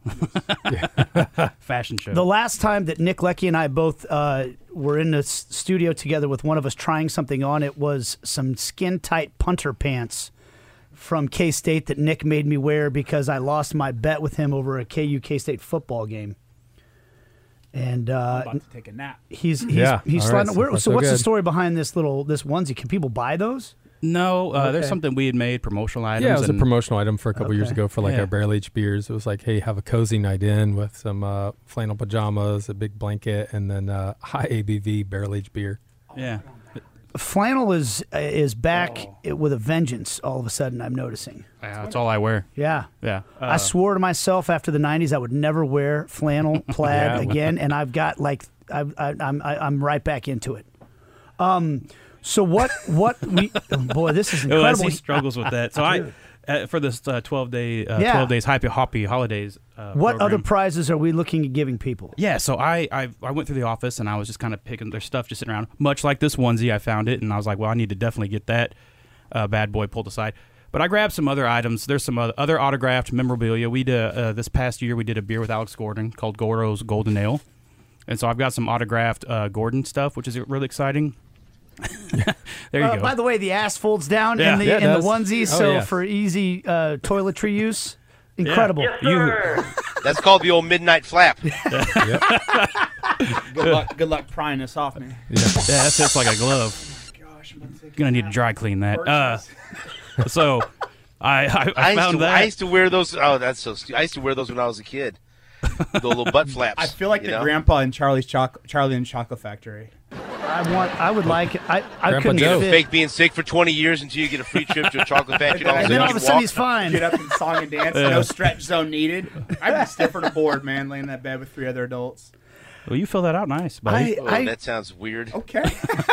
Fashion show. The last time that Nick Leckie and I both uh, were in the s- studio together with one of us trying something on, it was some skin-tight punter pants from K-State that Nick made me wear because I lost my bet with him over a K U K-State football game. And uh, I'm about to take a nap. he's he's Yeah, he's all sliding. right, where- so far so so what's the good. story behind this little this onesie? Can people buy those? no, uh, there's Okay. something we had made, promotional items. Yeah, it was a and- promotional item for a couple years Okay. ago for like Yeah. our barrel aged beers. It was like, hey, have a cozy night in with some uh, flannel pajamas, a big blanket, and then uh, high A B V barrel aged beer. Yeah. Flannel is is back with a vengeance. All of a sudden, I'm noticing. Yeah, that's all I wear. Yeah. Yeah. Uh, I swore to myself after the nineties I would never wear flannel plaid Yeah. again, and I've got like I, I, I'm I, I'm right back into it. Um, so what what we oh boy, this is Oh, as incredible. he struggles with that. So I, uh, for this uh, twelve day, uh, Yeah. twelve days happy hoppy holidays. Uh, What program. other prizes are we looking at giving people? Yeah, so I, I I went through the office and I was just kind of picking their stuff, just sitting around. Much like this onesie, I found it and I was like, well, I need to definitely get that uh, bad boy pulled aside. But I grabbed some other items. There's some other, other autographed memorabilia. We did uh, this past year. We did a beer with Alex Gordon called Goro's Golden Ale, and so I've got some autographed uh, Gordon stuff, which is really exciting. There you Uh, go. by the way, the ass folds down Yeah. in the Yeah, it in the does. onesie, Oh, so yeah. for easy uh, toiletry use, incredible. you, That's called the old midnight flap. Good luck. Good luck prying this off me. yeah, that fits like a glove. Gosh, I'm about to take You're gonna need to dry clean that. Uh, so I I, I, I used, found to, that. I used to wear those. Oh, that's so. Stu- I used to wear those when I was a kid. The little butt flaps. I feel like you the know? grandpa in Charlie's Choc- Charlie and Chocolate Factory. I want. I would like. I I Grandpa couldn't Joe. fit. Fake being sick for twenty years until you get a free trip to a chocolate factory. And And so then you all of a can sudden walk. he's fine. Get up and song and dance. No stretch zone needed. I'd be stiff on a board, man, laying in that bed with three other adults. Well, you fill that out nice, buddy. I, Oh, I that sounds weird. Okay.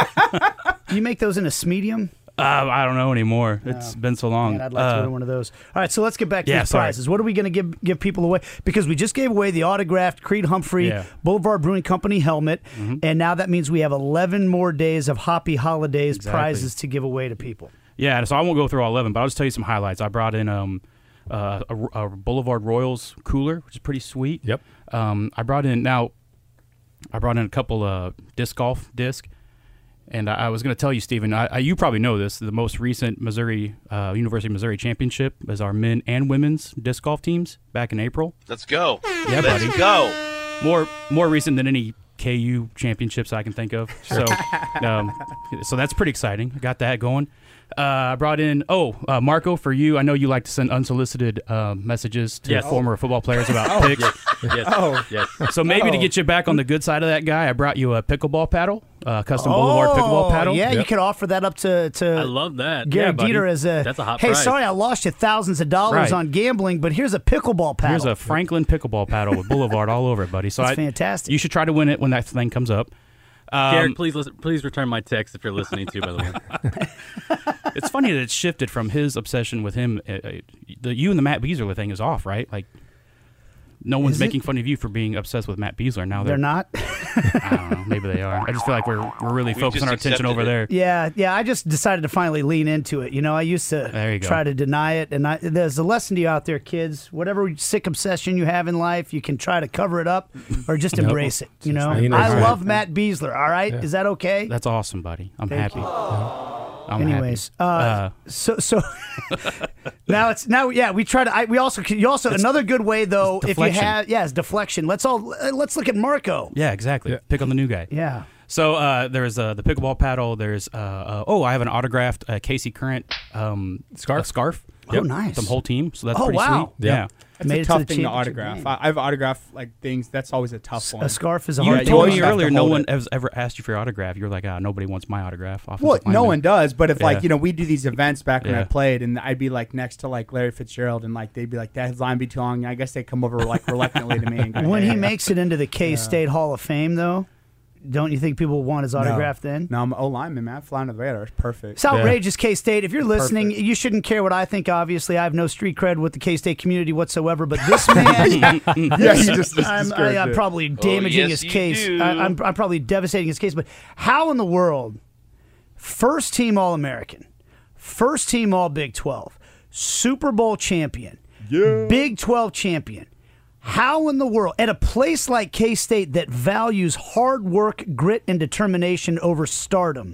you make those in a medium. Uh, I don't know anymore. It's been so long. Man, I'd like Uh, to order one of those. All right, so let's get back to yeah, these sorry. prizes. What are we going to give give people away? Because we just gave away the autographed Creed Humphrey Yeah. Boulevard Brewing Company helmet, and now that means we have eleven more days of Hoppy Holidays Exactly. prizes to give away to people. Yeah, so I won't go through all eleven, but I'll just tell you some highlights. I brought in um, uh, a, a Boulevard Royals cooler, which is pretty sweet. Yep. Um, I brought in now. I brought in a couple uh, disc golf disc, and I, I was going to tell you, Stephen. I, I, you probably know this. The most recent Missouri uh, University of Missouri Championship is our men and women's disc golf teams back in April. Let's go. Yeah, Let's buddy. go. More more recent than any K U championships I can think of. So, um, so that's pretty exciting. I got that going. Uh, I brought in oh uh, Marco, for you. I know you like to send unsolicited uh, messages to Yes. former football players about picks. Yes. Oh. Yes. So maybe to Oh. get you back on the good side of that guy, I brought you a pickleball paddle, uh, custom Boulevard pickleball paddle. Oh, Yeah, you Yep. could offer that up to to I love that. Gary Yeah, buddy. Dieter as a. That's a hot Hey, prize. sorry, I lost you thousands of dollars Right. on gambling, but here's a pickleball paddle. Here's a Franklin pickleball paddle with Boulevard all over it, buddy. So That's I, fantastic. You should try to win it when that thing comes up. Um, Garrett, please listen, please return my text if you're listening to. By the way, it's funny that it shifted from his obsession with him. Uh, uh, the you and the Matt Beasler thing is off, right? Like, no one's Is it? making fun of you for being obsessed with Matt Beasler. Now They're they're, not. I don't know. Maybe they are. I just feel like we're we're really We focusing just our attention accepted over it. there. Yeah, yeah. I just decided to finally lean into it. You know, I used to There you go. try to deny it, and I, there's a lesson to you out there, kids. Whatever sick obsession you have in life, you can try to cover it up or just embrace it. You know, lean I into it. love Matt Beasler. All right, is that okay? That's awesome, buddy. I'm Thank happy. I'm Anyways, happy. uh, so so now it's now yeah we try to I, we also you also another good way though if you deflection. have yeah it's deflection. Let's all uh, let's look at Marco. Yeah, exactly. Yeah. Pick on the new guy. Yeah. So uh, there's uh, the pickleball paddle. There's uh, uh, oh, I have an autographed uh, Casey Current um, Scarf? uh, scarf. Oh, nice. The whole team. So that's Oh, pretty wow. sweet. Yeah. Yeah. That's Made a it to tough the thing to championship autograph. game. I, I've autographed like things. That's always a tough one. A scarf is a You hard told you me have to earlier no hold one it. has ever asked you for your autograph. You're like, ah, nobody wants my autograph. Offensive Well, no lineman. one does, but if like Yeah. you know, we do these events back when I Yeah. played, and I'd be like next to like Larry Fitzgerald, and like they'd be like, "That line be too long." I guess they come over like reluctantly to me. And go, When "Hey." he makes it into the K State Hall of Fame, though, don't you think people will want his autograph then? No, I'm O lineman, man. I'm flying to the radar. It's perfect. It's outrageous, K State. If you're listening, Perfect. you shouldn't care what I think. Obviously, I have no street cred with the K State community whatsoever. But this man, yeah, you just, just I'm, discouraged I, I'm it. probably damaging yes, his you case. do. I, I'm, I'm probably devastating his case. But how in the world, first team All American, first team All Big twelve, Super Bowl champion, Yeah. Big twelve champion. How in the world, at a place like K-State that values hard work, grit, and determination over stardom,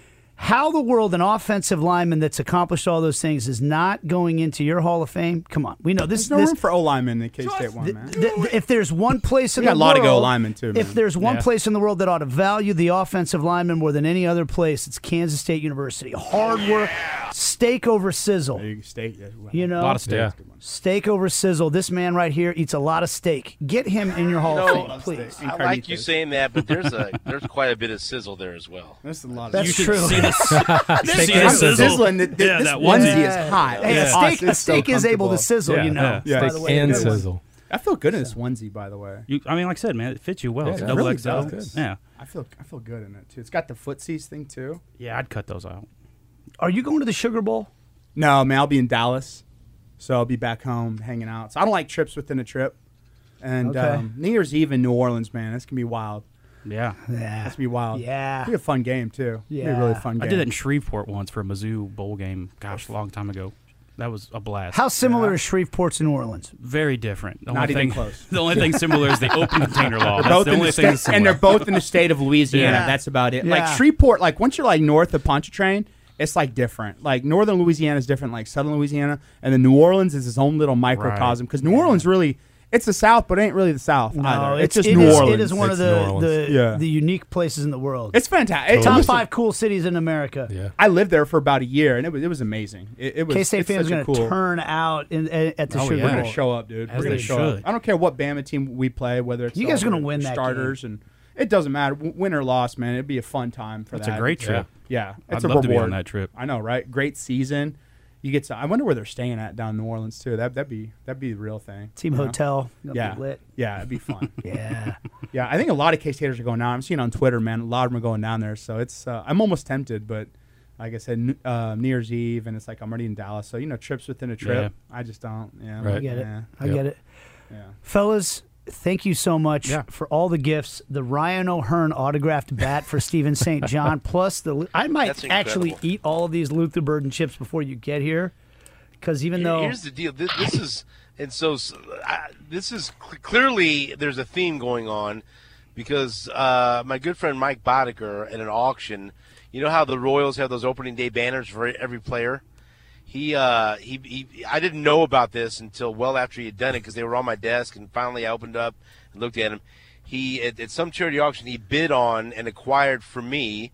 how the world an offensive lineman that's accomplished all those things is not going into your Hall of Fame? Come on, we know this. There's no this, room for O linemen in K-State one, man. th- th- if there's one place in We got the a lot world, of good linemen, too, man. if there's one Yeah. place in the world that ought to value the offensive lineman more than any other place, it's Kansas State University. Hard work, steak over sizzle. There you go, State. Yeah, wow. You know, A lot of steak. Yeah. steak over sizzle. This man right here eats a lot of steak. Get him in your Hall No, of Fame, please. I like you Carnitas. saying that, but there's a there's quite a bit of sizzle there as well. That's a lot of That's You should true. see this. see I'm the sizzle. sizzling. Th- th- Yeah, this that onesie onesie. is hot. Hey, It's a awesome. steak, a It's so steak is able to comfortable. sizzle, Yeah, you know. yeah. Yeah. By Steak the way, and good one. sizzle. I feel good in this onesie, by the way. You, I mean, like I said, man, it fits you well. Yeah, it's it double really X L. does. Yeah, I feel I feel good in it too. It's got the footsies thing too. yeah, I'd cut those out. Are you going to the Sugar Bowl? No, man, I'll be in Dallas, so I'll be back home hanging out. So I don't like trips within a trip. And Okay. um, New Year's Eve in New Orleans, man, that's gonna be wild. Yeah, Yeah. That's gonna be wild. Yeah. It'll be a fun game too. It'll be a Yeah. really fun game. I did that in Shreveport once for a Mizzou bowl game. Gosh, a long time ago. That was a blast. How similar is Shreveport to New Orleans? Very different. The Not only even thing, close. The only thing similar is the open container law. That's both the in only the thing state, that's similar. and they're both in the state of Louisiana. Yeah. That's about it. Yeah. Like Shreveport, like once you're like north of Pontchartrain, it's like different. Like northern Louisiana is different, like southern Louisiana, and then New Orleans is its own little microcosm because New Orleans really, it's the South, but it ain't really the South either. It's, just it New is- Orleans. It is one It's of New the Orleans. the, Yeah. the unique places in the world. It's fantastic. Top Listen, five cool cities in America. Yeah. I lived there for about a year, and it was it was amazing. It, it was K-State it's fans such are a going to cool. turn out in, at at the Oh, Sugar yeah. We're Bowl. gonna show up, dude. As We're gonna they show should. up. I don't care what Bama team we play, whether it's You guys are all gonna the win that starters, and it doesn't matter, w- win or loss, man. It'd be a fun time for That's that. a great trip. Yeah, it's I'd a love reward. to be on that trip. I know, right? Great season. You get to. I wonder where they're staying at down in New Orleans too. That that'd be that'd be the real thing. Team you know? hotel. Gonna be Yeah, lit. yeah, it'd be fun. Yeah. Yeah, I think a lot of K-Staters are going down. I'm seeing on Twitter, man. A lot of them are going down there. So it's. Uh, I'm almost tempted, but like I said, n- uh, New Year's Eve, and it's like I'm already in Dallas. So you know, trips within a trip. I just don't. Yeah, Right. I get it. Yeah, I Yep. get it. yeah. Fellas, thank you so much Yeah. for all the gifts. The Ryan O'Hearn autographed bat for Stephen Saint John, plus the. I might That's actually incredible. eat all of these Luther Burden chips before you get here, because even Here- though here's the deal. This, this is and so s- I, this is cl- clearly there's a theme going on because uh, my good friend Mike Boddicker at an auction. You know how the Royals have those opening day banners for every player. He, uh, he, he, I didn't know about this until well after he had done it because they were on my desk, and finally I opened up and looked at him. He, at, at some charity auction, he bid on and acquired for me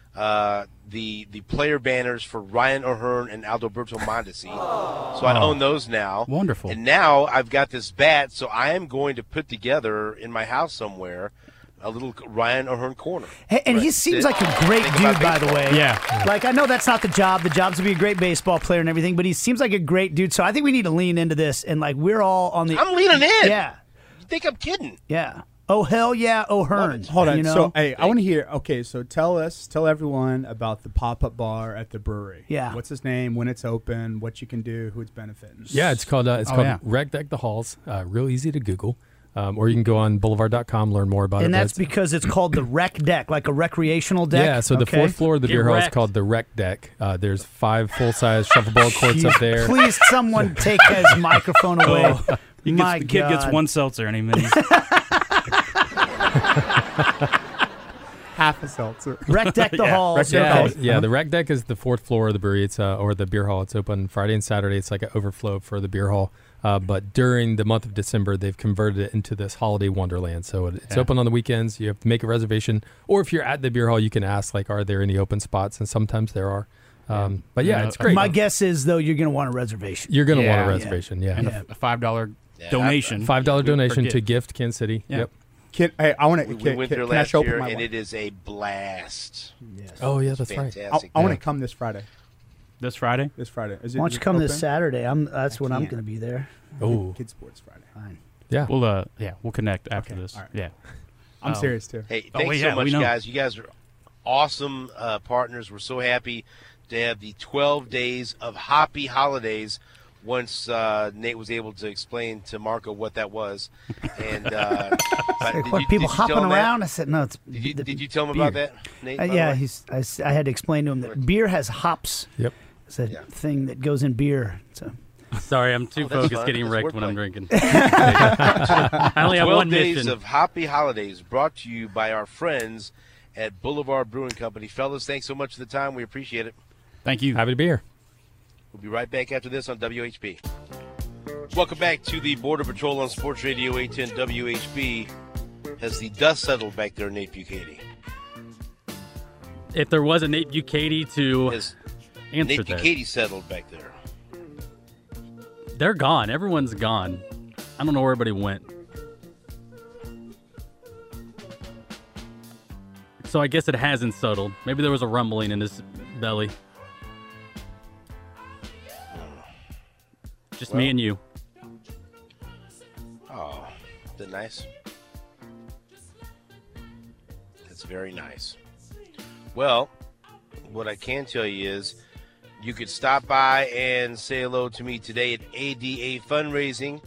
uh, the the player banners for Ryan O'Hearn and Aldoberto Mondesi. So I own those now. Wonderful. And now I've got this bat, so I am going to put together in my house somewhere a little Ryan O'Hearn corner. Hey, and he Right. seems That's like it. a great Think dude, about by the baseball. way. Yeah. Like, I know that's not the job. The job's to be a great baseball player and everything, but he seems like a great dude. So I think we need to lean into this. And, like, we're all on the. I'm leaning in. Yeah. You think I'm kidding? Yeah. Oh, hell yeah, O'Hearn. Hold on. You know? So, hey, I want to hear. Okay, so tell us, tell everyone about the pop-up bar at the brewery. Yeah. What's his name? When it's open? What you can do? Who it's benefiting? Yeah, it's called uh, it's Oh, called yeah. Rec Deck the Halls. Uh, real easy to Google, um, or you can go on boulevard dot com, learn more about and it. but that's it's- because it's called the rec deck, like a recreational deck. Yeah, so the Okay. fourth floor of the Get beer hall is wrecked. called the Rec Deck. Uh, there's five full-size shuffleboard courts up there. Please, someone take his microphone away. He My gets, the kid gets God. one seltzer and he minis. half a seltzer. Rec deck the Yeah, halls. Rec deck okay. the halls. Yeah, the Rec Deck is the fourth floor of the brewery. It's uh, or the beer hall. It's open Friday and Saturday. It's like an overflow for the beer hall. Uh, but during the month of December, they've converted it into this holiday wonderland. So it, it's Yeah. open on the weekends. You have to make a reservation, or if you're at the beer hall, you can ask like, are there any open spots? And sometimes there are. Um, but yeah, Yeah, it's great. My guess is, though, you're going to want a reservation. You're gonna want Yeah. a reservation. Yeah, and a, a five dollar Yeah, donation. five dollar donation Forget. to Gift Kansas City. Yeah. Yep. Can, hey, I want to. We, we Can, went can, there can I last show up year, with my and wife? it is a blast. Oh yeah, that's right. Fantastic. I, I want Yeah. to come this Friday. This Friday. This Friday. Is it, Why don't is you it come this open? Saturday? I'm. That's when I'm can't. going to be there. Oh Kids Sports Friday. Fine. yeah. We'll uh yeah we'll connect after Okay, this. all right. Yeah. I'm Oh. serious too. Hey, Oh, thanks yeah, so much, we know. guys. You guys are awesome uh, partners. We're so happy to have the twelve days of Hoppy Holidays. Once uh, Nate was able to explain to Marco what that was, and uh, but Like, did what, you- people did you hopping tell him that? around? I said, no, it's. Did you, the did you tell him beer. about that, Nate? Uh, by the yeah, way? he's. I, s- I had to explain to him that beer has hops. Yep. It's a Yeah. thing that goes in beer. So Sorry, I'm too Oh, that's focused fun. getting That's wrecked when wordplay. I'm drinking. I only have twelve one days mission. of Happy Holidays brought to you by our friends at Boulevard Brewing Company. Fellas, thanks so much for the time. We appreciate it. Thank you. Happy to be here. We'll be right back after this on W H B. Welcome back to the Border Patrol on Sports Radio eight ten W H B. Has the dust settled back there, Nate Bukaty? If there was a Nate Bukaty to Has answer Nate that, Bukaty settled back there? they're gone. Everyone's gone. I don't know where everybody went. So I guess it hasn't settled. Maybe there was a rumbling in his belly. Just me Well. and you. Oh, is that nice? That's very nice. Well, what I can tell you is you could stop by and say hello to me today at A D A Fundraising,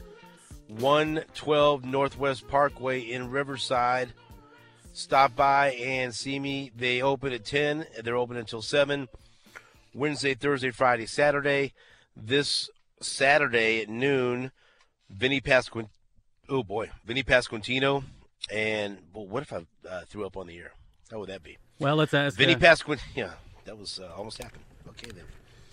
one twelve Northwest Parkway in Riverside. Stop by and see me. They open at ten. They're open until seven. Wednesday, Thursday, Friday, Saturday. This Saturday at noon, Vinny Pasquin. Oh, boy. Vinny Pasquantino. And, well, what if I uh, threw up on the air? How would that be? Well, let's ask. Vinny uh, Pasquin. Yeah, that was uh, almost happened. Okay, then.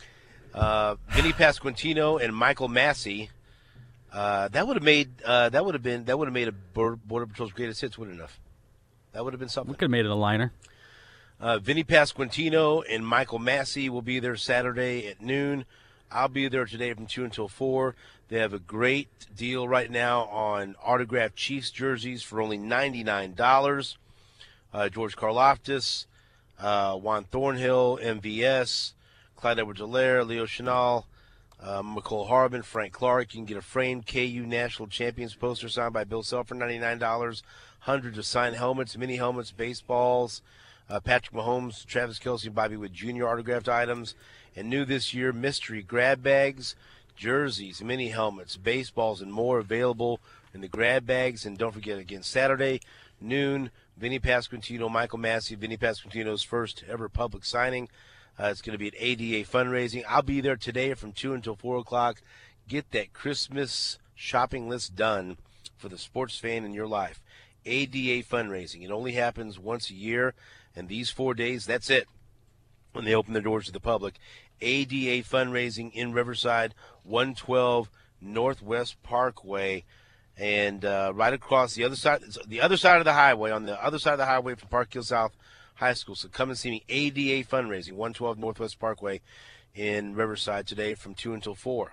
Uh, Vinny Pasquantino and Michael Massey. Uh, that would have made. Uh, that would have been. That would have made a Border, Border Patrol's greatest hits. Wouldn't it have? That would have been something. we could have made it a liner. Uh, Vinny Pasquantino and Michael Massey will be there Saturday at noon. I'll be there today from two until four. They have a great deal right now on autographed Chiefs jerseys for only ninety-nine dollars. Uh, George Karlaftis, uh, Juan Thornhill, M V S, Clyde Edwards-Helaire, Leo Chenal, uh, McCole Harbin, Frank Clark. You can get a framed K U National Champions poster signed by Bill Self for ninety-nine dollars. Hundreds of signed helmets, mini helmets, baseballs. Uh, Patrick Mahomes, Travis Kelce, and Bobby Wood Junior autographed items. And new this year, mystery grab bags, jerseys, mini helmets, baseballs, and more available in the grab bags. And don't forget, again, Saturday, noon, Vinny Pasquantino, Michael Massey, Vinny Pasquantino's first ever public signing. Uh, it's going to be at A D A Fundraising. I'll be there today from two until four o'clock. Get that Christmas shopping list done for the sports fan in your life. A D A Fundraising. It only happens once a year, and these four days, that's it, when they open their doors to the public. A D A Fundraising in Riverside, one twelve Northwest Parkway, and uh, right across the other side, the other side of the highway, on the other side of the highway from Park Hill South High School. So come and see me. A D A Fundraising, one twelve Northwest Parkway in Riverside today from two until four.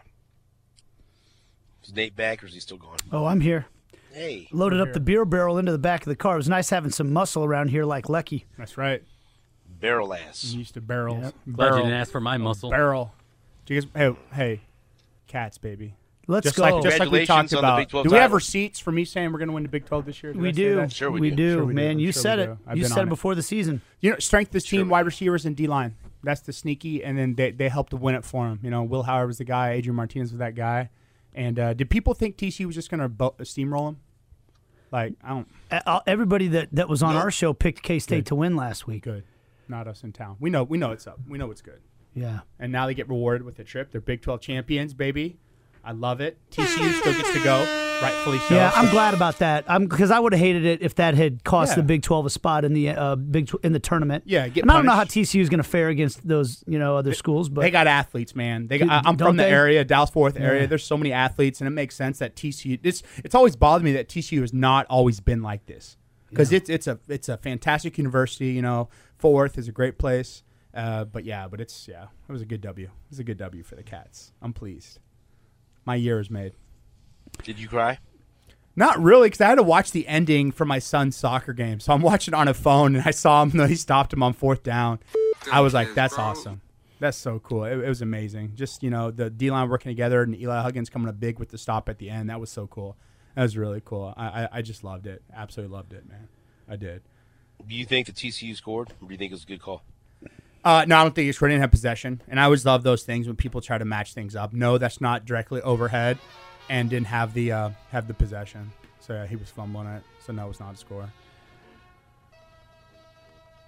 Is Nate back, or is he still gone? Oh, I'm here. Hey. Loaded up the beer barrel into the back of the car. It was nice having some muscle around here like Lecky. That's right. Barrel ass. You used to barrels. Yep. Glad Barrel. you didn't ask for my muscle. Barrel. Do you guys, hey, hey, cats, baby. Let's just go. Like, just like we Congratulations talked on the about. Big twelve Do we have title. receipts for me saying we're going to win the Big twelve this year? Did I we say do. that? Sure we we do. do, Sure we do. man. I'm You sure said we it. do. I've You been said on it it. before the season. You know, strength this Sure team, we wide do. receivers and D line. That's the sneaky, and then they they helped to win it for him. You know, Will Howard was the guy, Adrian Martinez was that guy. And uh, did people think T C U was just going to bo- steamroll him? Like, I don't. Uh, Everybody that, that was on No. our show picked K-State Good. to win last week. Good. Not us in town. We know. We know it's up. We know it's good. Yeah. And now they get rewarded with a trip. They're Big twelve champions, baby. I love it. T C U still gets to go, rightfully so. Yeah, I'm glad about that. I'm because I would have hated it if that had cost Yeah. the Big twelve a spot in the uh, Big tw- in the tournament. Yeah, get and I don't know how punished. T C U is going to fare against those you know other schools, but They got athletes, man. They got, I- I'm Don't from the they? area, Dallas Fort Worth area. Yeah. There's so many athletes, and it makes sense that T C U. It's it's always bothered me that T C U has not always been like this because it's it's a it's a fantastic university. You know, Fort Worth is a great place. Uh, but yeah, but it's yeah, it was a good W. It was a good W for the Cats. I'm pleased. My year is made. Did you cry? Not really, because I had to watch the ending for my son's soccer game. So I'm watching on a phone, and I saw him. He stopped him on fourth down. I was like, "That's awesome. That's so cool." It, it was amazing. Just you know, the D line working together, and Eli Huggins coming up big with the stop at the end. That was so cool. That was really cool. I I, I just loved it. Absolutely loved it, man. I did. Do you think the T C U scored, or do you think it was a good call? Uh, no, I don't think it's. We didn't have possession, and I always love those things when people try to match things up. No, that's not directly overhead, and didn't have the uh, have the possession. So yeah, he was fumbling it. So no, it's not a score.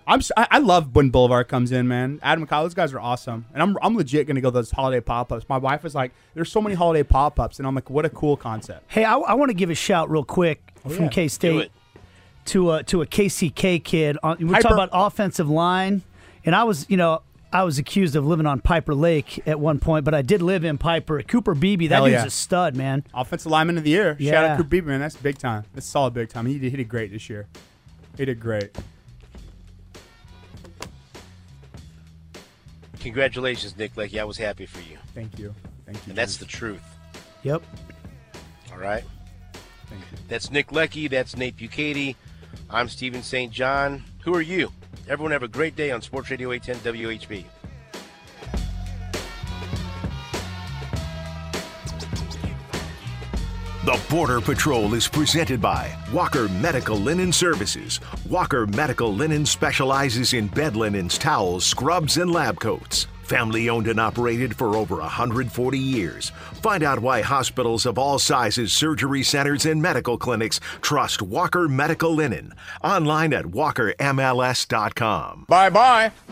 I'm s- I, I love when Boulevard comes in, man. Adam and Kyle, those guys are awesome, and I'm I'm legit gonna go to those holiday pop ups. My wife was like, "There's so many holiday pop ups," and I'm like, "What a cool concept." Hey, I, I want to give a shout real quick Oh, from yeah. K Do State it. to a to a K C K kid. On, we're Piper. talking about offensive line, and I was, you know, I was accused of living on Piper Lake at one point, but I did live in Piper. Cooper Beebe, that Hell dude's yeah. a stud, man. Offensive lineman of the year. Shout Yeah. out to Cooper Beebe, man. That's big time. That's solid big time. He did, he did great this year. He did great. Congratulations, Nick Lecky. I was happy for you. Thank you. Thank you. And that's the Juice. truth. Yep. All right? Thank you. That's Nick Lecky. That's Nate Bucati. I'm Steven Saint John. Who are you? Everyone have a great day on Sports Radio eight ten W H B. The Border Patrol is presented by Walker Medical Linen Services. Walker Medical Linen specializes in bed linens, towels, scrubs, and lab coats. Family owned and operated for over one hundred forty years. Find out why hospitals of all sizes, surgery centers, and medical clinics trust Walker Medical Linen. Online at walker M L S dot com. Bye bye.